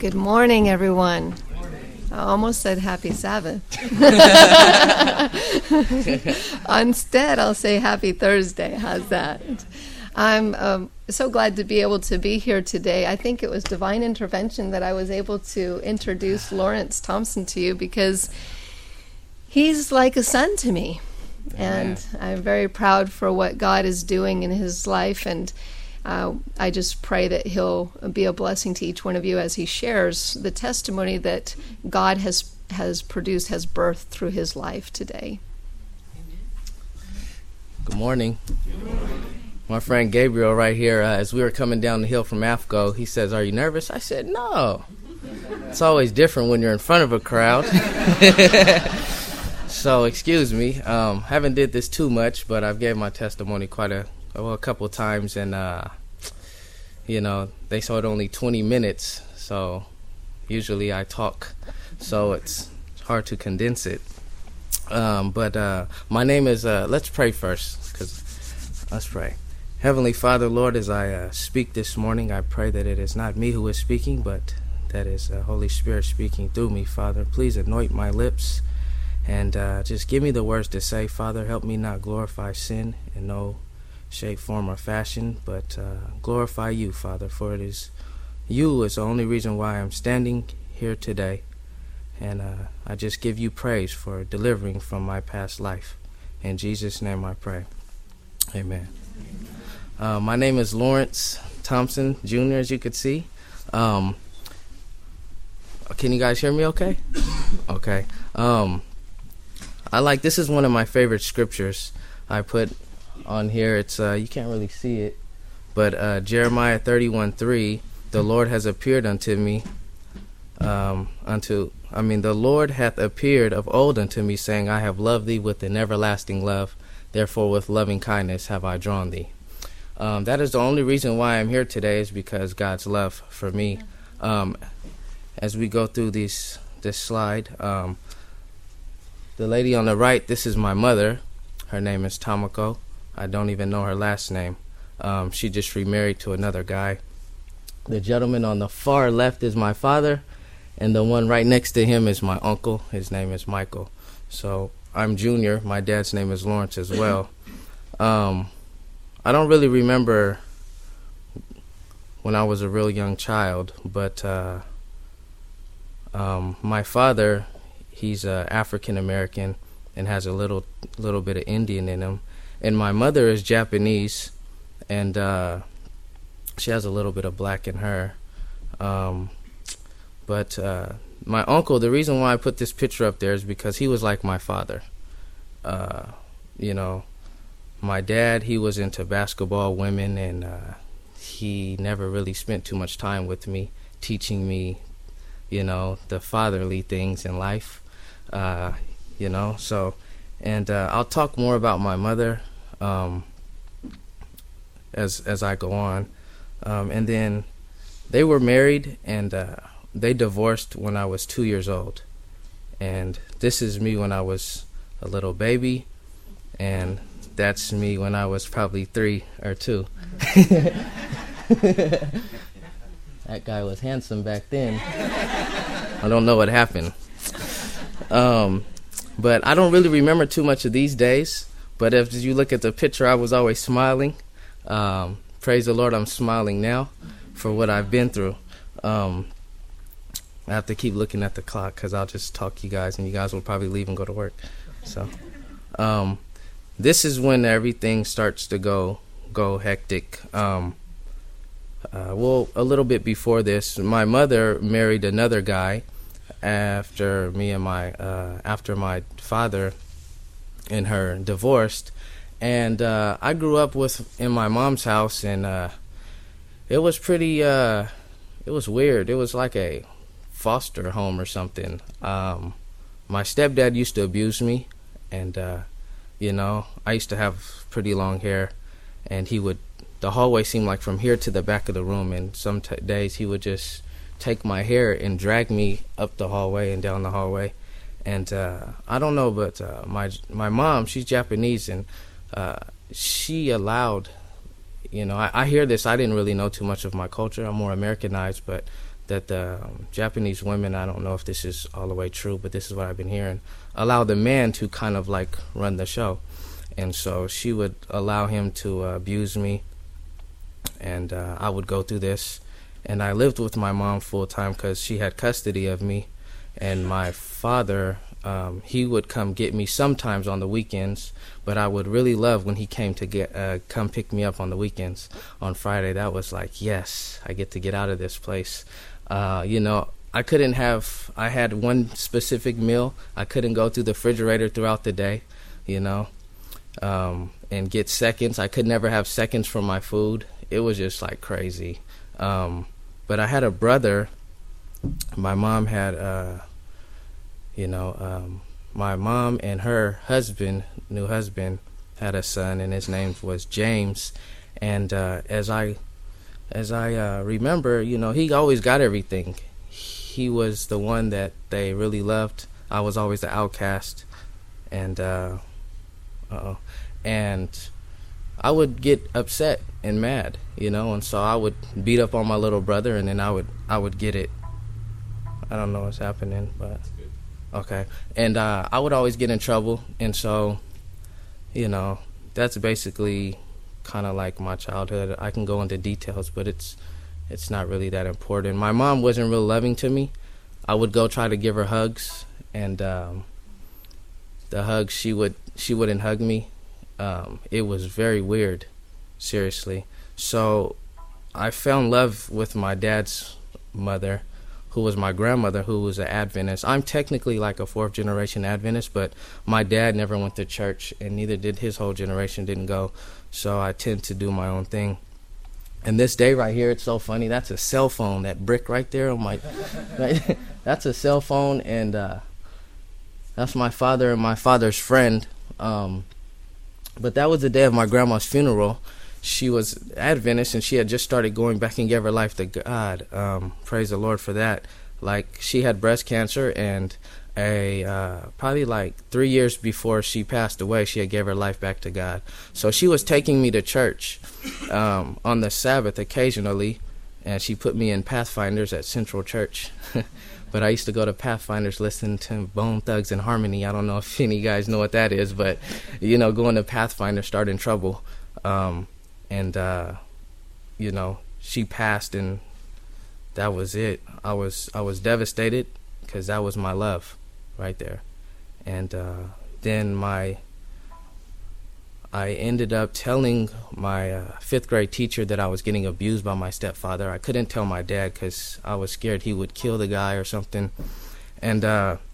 Good morning, everyone. I almost said happy Sabbath. Instead, I'll say happy Thursday. How's that? I'm so glad to be able to be here today. I think it was divine intervention that I was able to introduce Lawrence Thompson to you because he's like a son to me. And I'm very proud for what God is doing in his life, and I just pray that he'll be a blessing to each one of you as he shares the testimony that God has produced, has birthed through his life today. Good morning. My friend Gabriel right here, as we were coming down the hill from AFCO, he says, "Are you nervous?" I said, "No." It's always different when you're in front of a crowd. So excuse me. Haven't did this too much, but I've gave my testimony a couple of times, and they saw it only 20 minutes, so usually I talk, so it's hard to condense it. But my name is, let's pray first, let's pray. Heavenly Father, Lord, as I speak this morning, I pray that it is not me who is speaking, but that is the Holy Spirit speaking through me, Father. Please anoint my lips and just give me the words to say, Father. Help me not glorify sin in no shape, form, or fashion, but glorify you, Father, for it is you is the only reason why I'm standing here today. And I just give you praise for delivering from my past life. In Jesus' name I pray. Amen. My name is Lawrence Thompson, Jr., as you could see. Can you guys hear me okay? Okay. This is one of my favorite scriptures I put on here. It's you can't really see it, but Jeremiah 31:3, the Lord has appeared unto me, the Lord hath appeared of old unto me, saying, I have loved thee with an everlasting love, therefore with loving kindness have I drawn thee. That is the only reason why I'm here today, is because God's love for me. As we go through this slide, the lady on the right, this is my mother. Her name is Tomoko. I don't even know her last name. She just remarried to another guy. The gentleman on the far left is my father, and the one right next to him is my uncle. His name is Michael. So I'm Junior. My dad's name is Lawrence as well. I don't really remember when I was a real young child, but my father, he's African American and has a little bit of Indian in him. And my mother is Japanese, and she has a little bit of black in her. But my uncle, the reason why I put this picture up there is because he was like my father. My dad, he was into basketball, women, and he never really spent too much time with me, teaching me, the fatherly things in life, so, and I'll talk more about my mother as I go on. And then they were married, and they divorced when I was 2 years old. And this is me when I was a little baby, and that's me when I was probably 3 or 2. That guy was handsome back then. I don't know what happened. But I don't really remember too much of these days. But if you look at the picture, I was always smiling. Praise the Lord, I'm smiling now for what I've been through. I have to keep looking at the clock because I'll just talk to you guys, and you guys will probably leave and go to work. So this is when everything starts to go hectic. A little bit before this, my mother married another guy after my father and her divorced, and I grew up in my mom's house, and it was pretty it was weird. It was like a foster home or something. My stepdad used to abuse me, and I used to have pretty long hair, and the hallway seemed like from here to the back of the room, and some days he would just take my hair and drag me up the hallway and down the hallway. And I don't know, but my mom, she's Japanese, and she allowed, I hear this, I didn't really know too much of my culture, I'm more Americanized, but that the Japanese women, I don't know if this is all the way true, but this is what I've been hearing, allow the man to kind of like run the show. And so she would allow him to abuse me, and I would go through this. And I lived with my mom full time because she had custody of me. And my father, he would come get me sometimes on the weekends, but I would really love when he came to come pick me up on the weekends. On Friday, that was like, yes, I get to get out of this place. I had one specific meal. I couldn't go through the refrigerator throughout the day, and get seconds. I could never have seconds for my food. It was just like crazy. But I had a brother. My mom had, my mom and her new husband, had a son, and his name was James. And as I remember, he always got everything. He was the one that they really loved. I was always the outcast, and I would get upset and mad, and so I would beat up on my little brother, and then I would get it. I don't know what's happening, but okay. And I would always get in trouble, and so, that's basically kind of like my childhood. I can go into details, but it's not really that important. My mom wasn't real loving to me. I would go try to give her hugs, and the hugs, she wouldn't hug me. It was very weird, seriously. So I fell in love with my dad's mother, who was my grandmother, who was an Adventist. I'm technically like a fourth generation Adventist, but my dad never went to church, and neither did his whole generation, didn't go. So I tend to do my own thing. And this day right here, it's so funny. That's a cell phone, that brick right there on my, right? That's a cell phone, and that's my father and my father's friend. But that was the day of my grandma's funeral. She was Adventist, and she had just started going back and gave her life to God. Praise the Lord for that. Like, she had breast cancer, and probably like 3 years before she passed away, she had gave her life back to God. So she was taking me to church on the Sabbath occasionally, and she put me in Pathfinders at Central Church. But I used to go to Pathfinders, listen to Bone Thugs and Harmony. I don't know if any of you guys know what that is, but, going to Pathfinder, starting trouble. She passed, and that was it. I was devastated, because that was my love right there. And then I ended up telling my fifth grade teacher that I was getting abused by my stepfather. I couldn't tell my dad because I was scared he would kill the guy or something. And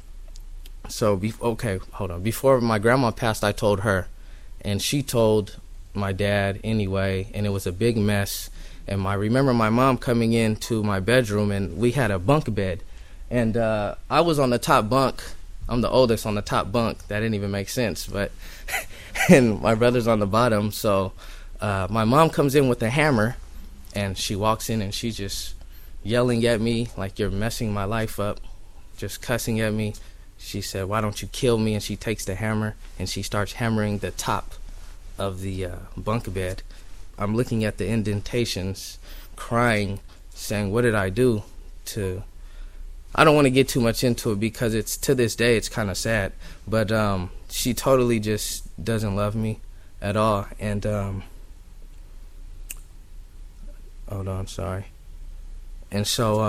before my grandma passed, I told her, and she told my dad anyway, and it was a big mess. And I remember my mom coming into my bedroom, and we had a bunk bed, and I was on the top bunk. I'm the oldest on the top bunk. That didn't even make sense, but and my brother's on the bottom. So my mom comes in with a hammer, and she walks in, and she's just yelling at me like, "You're messing my life up," just cussing at me. She said, "Why don't you kill me?" And she takes the hammer, and she starts hammering the top of the bunk bed. I'm looking at the indentations, crying, saying, "What did I do to..." I don't want to get too much into it, because to this day it's kind of sad, but she totally just doesn't love me at all. And hold on, sorry. And so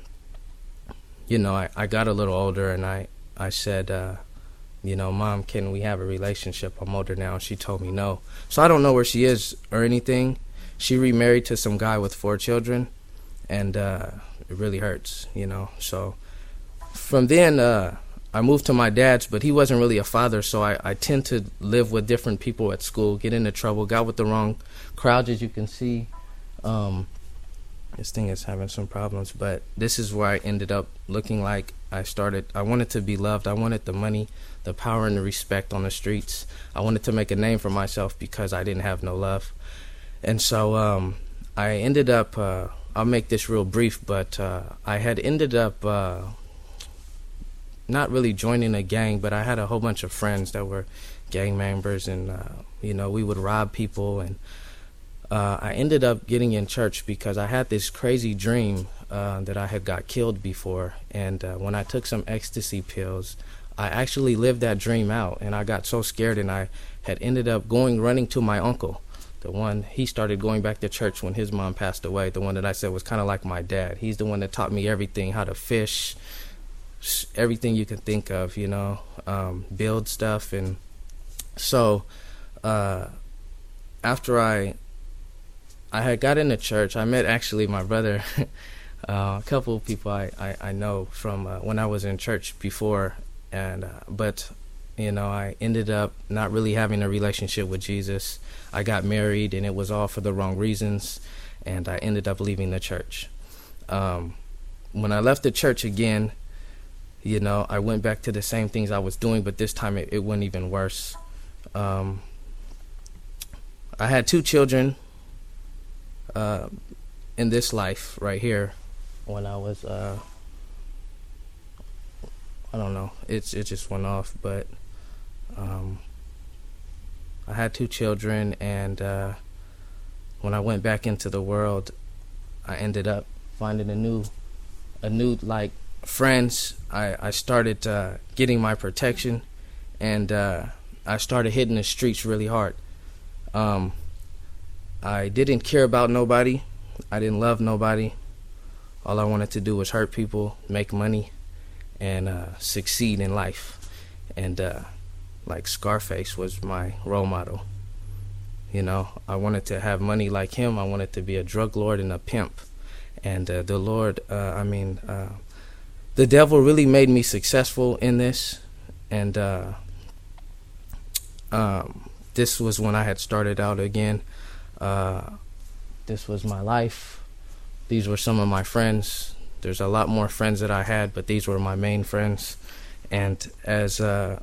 I got a little older, and I said, "Mom, can we have a relationship? I'm older now." And she told me no. So I don't know where she is or anything. She remarried to some guy with 4 children, and it really hurts, So from then, I moved to my dad's, but he wasn't really a father, so I tend to live with different people at school, get into trouble, got with the wrong crowds, as you can see. This thing is having some problems, but this is where I ended up looking like. I wanted to be loved. I wanted the money, the power, and the respect on the streets. I wanted to make a name for myself because I didn't have no love. And so I ended up, I'll make this real brief, but I had ended up not really joining a gang, but I had a whole bunch of friends that were gang members, and, we would rob people. And I ended up getting in church because I had this crazy dream that I had got killed before, and when I took some ecstasy pills, I actually lived that dream out, and I got so scared, and I had ended up running to my uncle. He started going back to church when his mom passed away, the one that I said was kind of like my dad. He's the one that taught me everything, how to fish, everything you can think of, build stuff. And so after I had got into church, I met actually my brother, a couple of people I know from when I was in church before, but I ended up not really having a relationship with Jesus. I got married, and it was all for the wrong reasons, and I ended up leaving the church. When I left the church again, I went back to the same things I was doing, but this time it went even worse. I had 2 children in this life right here when I was, I don't know, it just went off, but I had 2 children, and when I went back into the world, I ended up finding a new like friends. I started getting my protection, and I started hitting the streets really hard. I didn't care about nobody. I didn't love nobody. All I wanted to do was hurt people, make money, and succeed in life. And like Scarface was my role model. I wanted to have money like him. I wanted to be a drug lord and a pimp. And the Lord, the devil really made me successful in this. And this was when I had started out again. This was my life. These were some of my friends. There's a lot more friends that I had, but these were my main friends. And as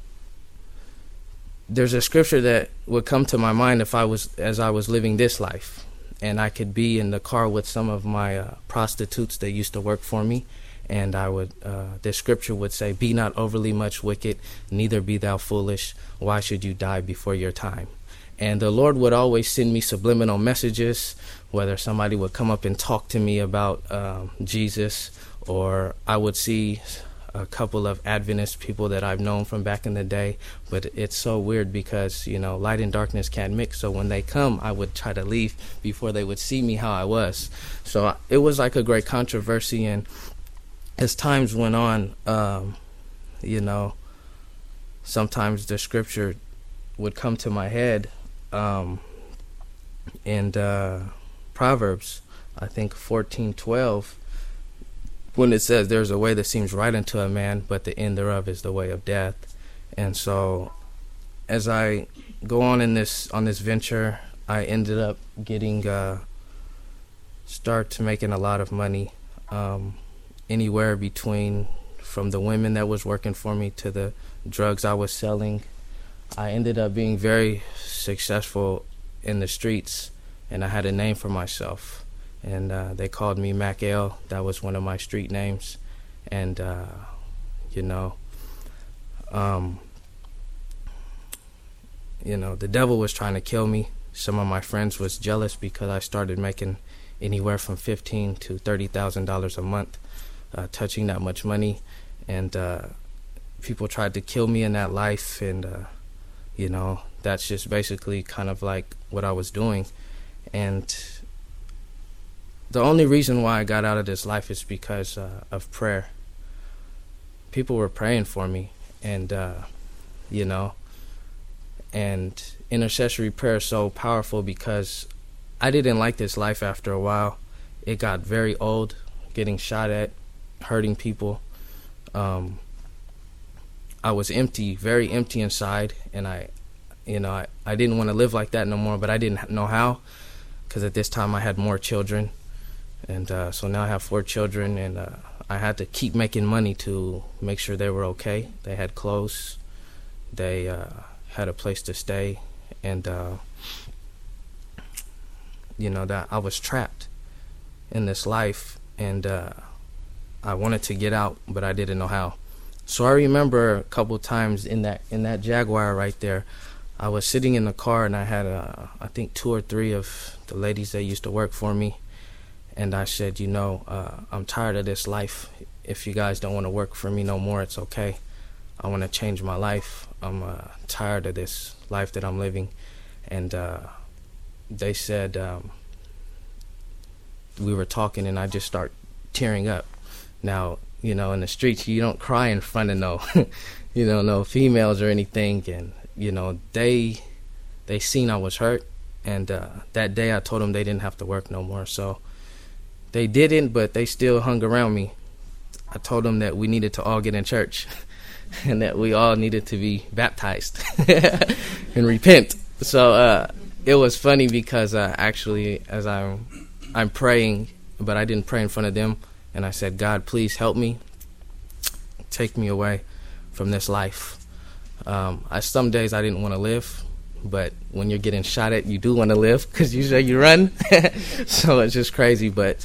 there's a scripture that would come to my mind as I was living this life, and I could be in the car with some of my prostitutes that used to work for me, and the scripture would say, "Be not overly much wicked, neither be thou foolish. Why should you die before your time?" And the Lord would always send me subliminal messages, whether somebody would come up and talk to me about Jesus, or I would see a couple of Adventist people that I've known from back in the day. But it's so weird because, light and darkness can't mix. So when they come, I would try to leave before they would see me how I was. So it was like a great controversy. And as times went on, sometimes the scripture would come to my head. In Proverbs, I think 14:12, when it says, "There's a way that seems right unto a man, but the end thereof is the way of death." And so as I go on on this venture, I ended up getting start making a lot of money, anywhere between from the women that was working for me to the drugs I was selling. I ended up being very successful in the streets, and I had a name for myself. And they called me Mac L. That was one of my street names. And, the devil was trying to kill me. Some of my friends was jealous because I started making anywhere from $15,000 to $30,000 a month, touching that much money. And people tried to kill me in that life. And, that's just basically kind of like what I was doing. And the only reason why I got out of this life is because of prayer. People were praying for me, and and intercessory prayer is so powerful because I didn't like this life after a while. It got very old, getting shot at, hurting people. I was empty, very empty inside, and I didn't want to live like that no more, but I didn't know how, because at this time I had more children. And so now I have 4 children, and I had to keep making money to make sure they were okay. They had clothes, they had a place to stay, and that I was trapped in this life, and I wanted to get out, but I didn't know how. So I remember a couple times in that Jaguar right there, I was sitting in the car, and I had I think 2 or 3 of the ladies that used to work for me. And I said, I'm tired of this life. If you guys don't want to work for me no more, it's okay. I want to change my life. I'm tired of this life that I'm living. And they said, we were talking, and I just start tearing up. Now, in the streets, you don't cry in front of no females or anything. And, they seen I was hurt. And that day I told them they didn't have to work no more. So they didn't, but they still hung around me. I told them that we needed to all get in church and that we all needed to be baptized and repent. So it was funny because actually, as I'm praying, but I didn't pray in front of them, and I said, God, please help me. Take me away from this life. Some days I didn't want to live, but when you're getting shot at, you do want to live because usually you run. So it's just crazy. But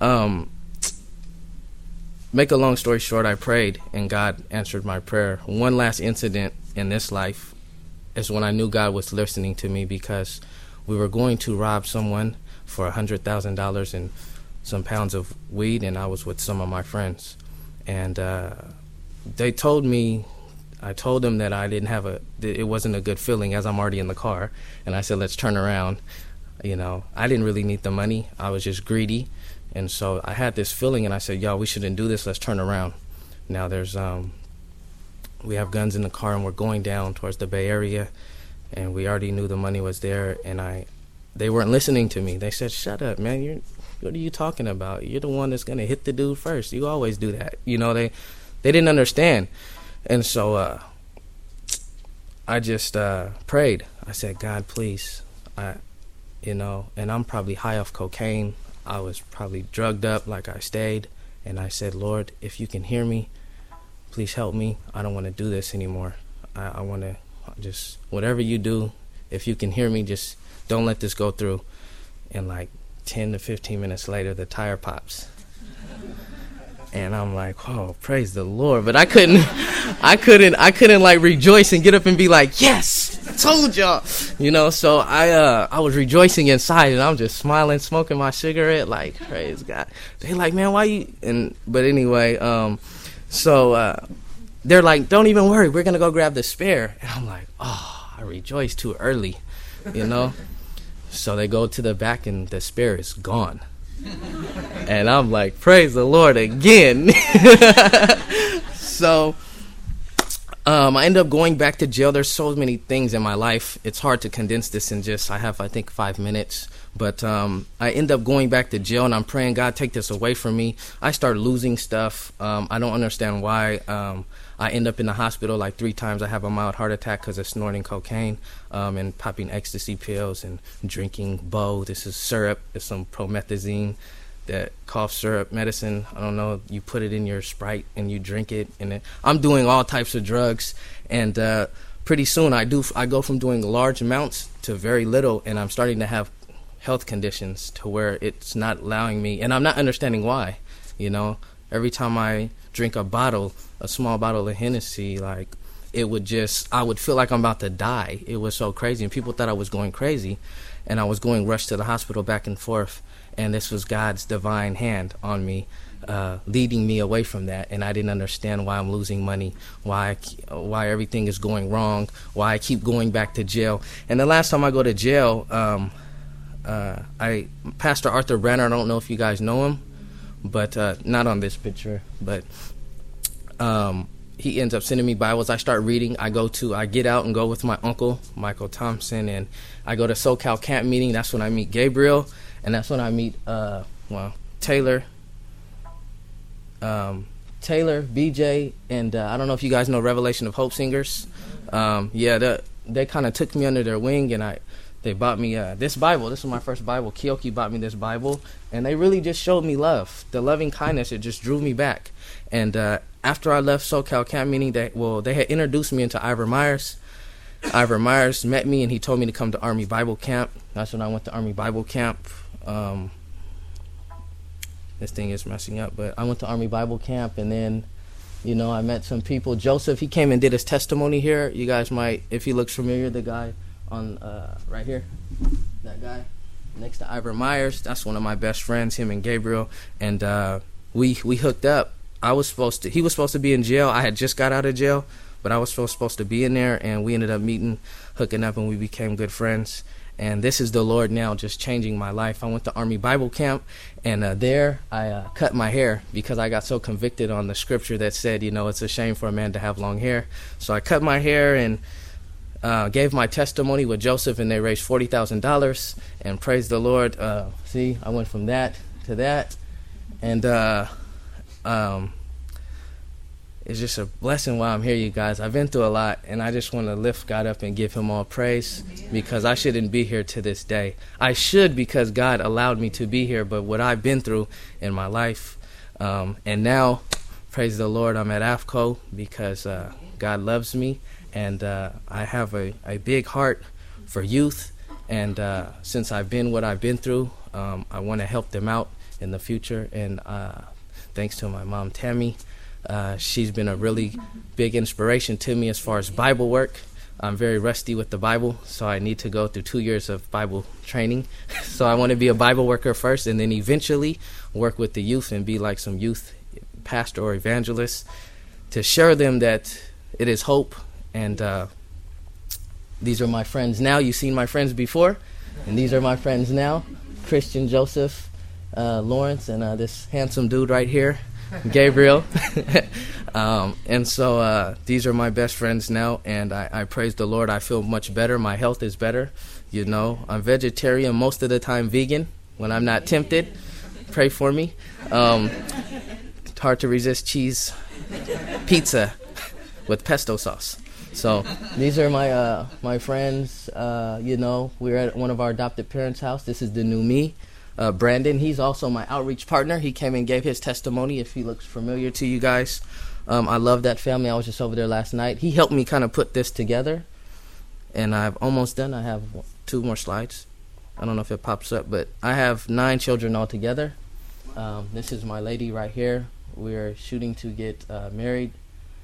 make a long story short, I prayed, and God answered my prayer. One last incident in this life is when I knew God was listening to me, because we were going to rob someone for $100,000 and some pounds of weed, and I was with some of my friends. And they told me, I told them that I didn't have it wasn't a good feeling as I'm already in the car. And I said, let's turn around. I didn't really need the money. I was just greedy. And so I had this feeling, and I said, we shouldn't do this. Let's turn around. Now there's, we have guns in the car, and we're going down towards the Bay Area, and we already knew the money was there. And they weren't listening to me. They said, shut up, man. What are you talking about? You're the one that's going to hit the dude first. You always do that. They didn't understand. And so I just prayed. I said, God, please, and I'm probably high off cocaine. I was probably drugged up like I stayed. And I said, Lord, if you can hear me, please help me. I don't want to do this anymore. I want to just, whatever you do, if you can hear me, just don't let this go through. And like 10 to 15 minutes later, the tire pops. And I'm like, oh, praise the Lord. But I couldn't like rejoice and get up and be like, yes, I told y'all, so I was rejoicing inside, and I'm just smiling, smoking my cigarette, like, praise God. They like, man, why you, but anyway, so they're like, don't even worry, we're going to go grab the spare. And I'm like, oh, I rejoiced too early, So they go to the back, and the spare is gone. And I'm like, praise the Lord again. So I end up going back to jail. There's so many things in my life. It's hard to condense this in I have, I think, 5 minutes. But I end up going back to jail, and I'm praying, God, take this away from me. I start losing stuff. I don't understand why. I end up in the hospital like 3 times. I have a mild heart attack because of snorting cocaine and popping ecstasy pills and drinking Bo. This is syrup. It's some promethazine, that cough syrup medicine. I don't know. You put it in your Sprite and you drink it. And I'm doing all types of drugs. And pretty soon I go from doing large amounts to very little, and I'm starting to have health conditions to where it's not allowing me. And I'm not understanding why. Every time I drink a small bottle of Hennessy, like, I would feel like I'm about to die. It was so crazy, and people thought I was going crazy, and I was going rushed to the hospital back and forth, and this was God's divine hand on me, leading me away from that. And I didn't understand why I'm losing money, why everything is going wrong, why I keep going back to jail. And the last time I go to jail, Pastor Arthur Brenner, I don't know if you guys know him, but not on this picture, but he ends up sending me Bibles. I start reading. I get out and go with my uncle, Michael Thompson, and I go to SoCal camp meeting. That's when I meet Gabriel, and that's when I meet Taylor, BJ, and I don't know if you guys know Revelation of Hope Singers. They kind of took me under their wing, and they bought me this Bible. This was my first Bible. Kioki bought me this Bible, and they really just showed me love. The loving kindness, it just drew me back. And after I left SoCal camp meeting, they had introduced me into Ivor Myers. Ivor Myers met me, and he told me to come to Army Bible Camp. That's when I went to Army Bible Camp. This thing is messing up, but I went to Army Bible Camp, and then, I met some people. Joseph, he came and did his testimony here. You guys might, if he looks familiar, the guy on right here, that guy. next to Ivor Myers. That's one of my best friends, him and Gabriel. And we hooked up. He was supposed to be in jail. I had just got out of jail, but I was supposed to be in there, and we ended up hooking up, and we became good friends. And this is the Lord now just changing my life. I went to Army Bible Camp, and there I cut my hair because I got so convicted on the scripture that said, it's a shame for a man to have long hair. So I cut my hair and gave my testimony with Joseph, and they raised $40,000. And praise the Lord. I went from that to that. And it's just a blessing while I'm here, you guys. I've been through a lot, and I just want to lift God up and give him all praise because I shouldn't be here to this day. I should because God allowed me to be here, but what I've been through in my life. And now, praise the Lord, I'm at AFCO because God loves me, and I have a big heart for youth. And since I've been what I've been through, I want to help them out in the future. And thanks to my mom, Tammy. She's been a really big inspiration to me as far as Bible work. I'm very rusty with the Bible, so I need to go through 2 years of Bible training. So I want to be a Bible worker first, and then eventually work with the youth and be like some youth pastor or evangelist to share them that it is hope. And these are my friends now. You've seen my friends before, and these are my friends now. Christian, Joseph, Lawrence, and this handsome dude right here, Gabriel. And so these are my best friends now, and I praise the Lord. I feel much better. My health is better. I'm vegetarian, most of the time vegan when I'm not tempted. Pray for me. It's hard to resist cheese pizza with pesto sauce. So these are my friends. We're at one of our adopted parents' house. This is the new me. Brandon, he's also my outreach partner. He came and gave his testimony, if he looks familiar to you guys. I love that family. I was just over there last night. He helped me kind of put this together, and I've almost done. I have 2 more slides. I don't know if it pops up, but I have 9 children altogether. This is my lady right here. We're shooting to get married.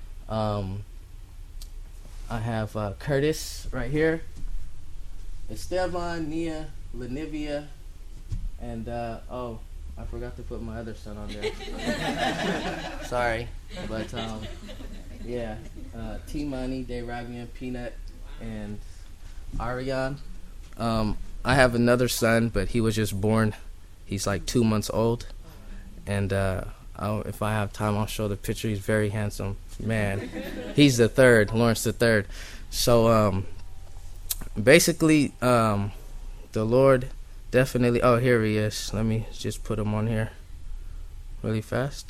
I have Curtis right here, Esteban, Nia, Lenivia, and I forgot to put my other son on there. Sorry, but T-Money, Daravian, Peanut, and Ariane. I have another son, but he was just born. He's like 2 months old, and if I have time, I'll show the picture. He's very handsome, man. He's the third, Lawrence the third. So basically, the Lord definitely. Oh, here he is. Let me just put him on here really fast.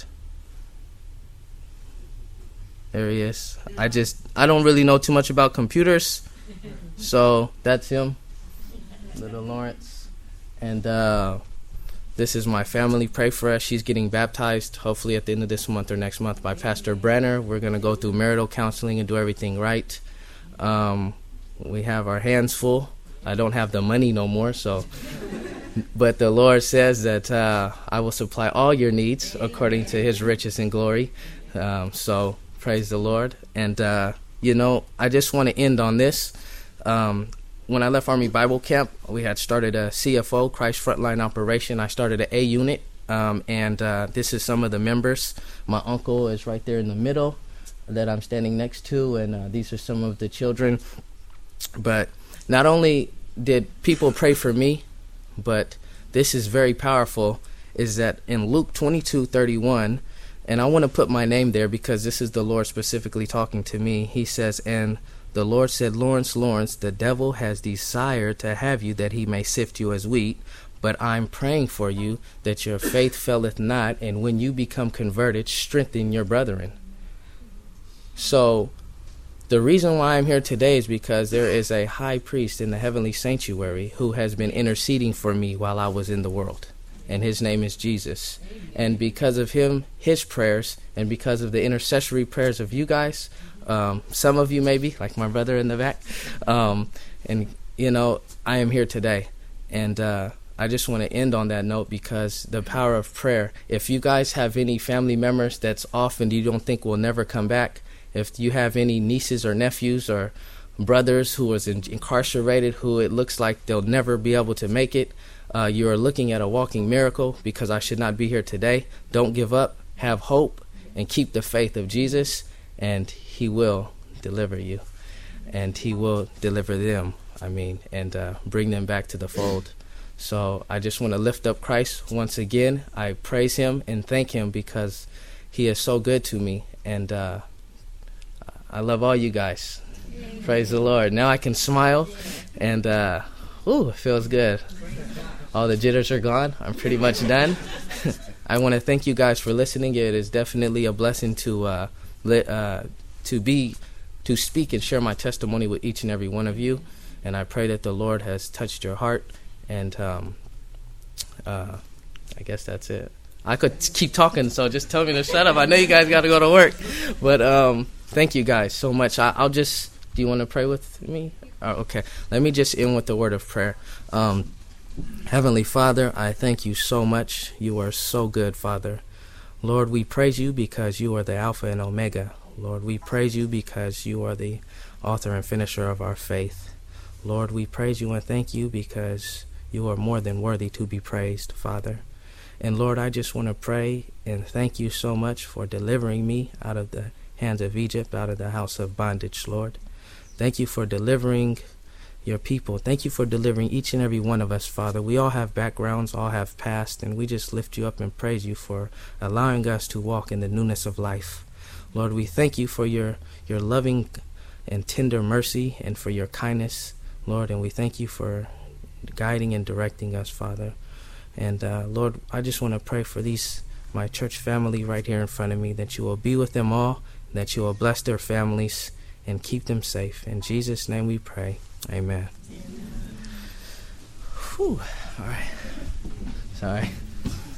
There he is. I don't really know too much about computers, so that's him, little Lawrence. And this is my family. Pray for us. She's getting baptized, hopefully at the end of this month or next month, by Pastor Brenner. We're going to go through marital counseling and do everything right. We have our hands full. I don't have the money no more, but the Lord says that I will supply all your needs according to his riches and glory. So praise the Lord. And, I just want to end on this. When I left Army Bible Camp, we had started a CFO, Christ Frontline Operation. I started an A unit, and this is some of the members. My uncle is right there in the middle that I'm standing next to, and these are some of the children. But not only did people pray for me, but this is very powerful, is that in Luke 22:31, and I want to put my name there because this is the Lord specifically talking to me. He says, and the Lord said, Lawrence, the devil has desired to have you that he may sift you as wheat, but I'm praying for you that your faith faileth not, and when you become converted, strengthen your brethren. So the reason why I'm here today is because there is a high priest in the heavenly sanctuary who has been interceding for me while I was in the world, and his name is Jesus. And because of him, his prayers, and because of the intercessory prayers of you guys, some of you maybe, like my brother in the back, I am here today. And I just want to end on that note because the power of prayer. If you guys have any family members that's off and you don't think will never come back, if you have any nieces or nephews or brothers who was incarcerated who it looks like they'll never be able to make it, you are looking at a walking miracle because I should not be here today. Don't give up. Have hope and keep the faith of Jesus, and he will deliver you, and he will deliver them, and bring them back to the fold. So I just want to lift up Christ once again. I praise him and thank him because he is so good to me, and I love all you guys. Amen. Praise the Lord. Now I can smile, and it feels good. All the jitters are gone. I'm pretty much done. I want to thank you guys for listening. It is definitely a blessing to speak and share my testimony with each and every one of you. And I pray that the Lord has touched your heart. And I guess that's it. I could keep talking, so just tell me to shut up. I know you guys got to go to work. But thank you guys so much. I'll just, do you want to pray with me? Okay. Let me just end with the word of prayer. Heavenly Father, I thank you so much. You are so good, Father. Lord, we praise you because you are the Alpha and Omega. Lord, we praise you because you are the author and finisher of our faith. Lord, we praise you and thank you because you are more than worthy to be praised, Father. And Lord, I just want to pray and thank you so much for delivering me out of the hands of Egypt, out of the house of bondage, Lord. Thank you for delivering your people. Thank you for delivering each and every one of us, Father. We all have backgrounds, all have past, and we just lift you up and praise you for allowing us to walk in the newness of life. Lord, we thank you for your loving and tender mercy and for your kindness, Lord, and we thank you for guiding and directing us, Father. And Lord, I just want to pray for my church family right here in front of me, that you will be with them all, that you will bless their families and keep them safe. In Jesus' name we pray. Amen. Whew. All right. Sorry.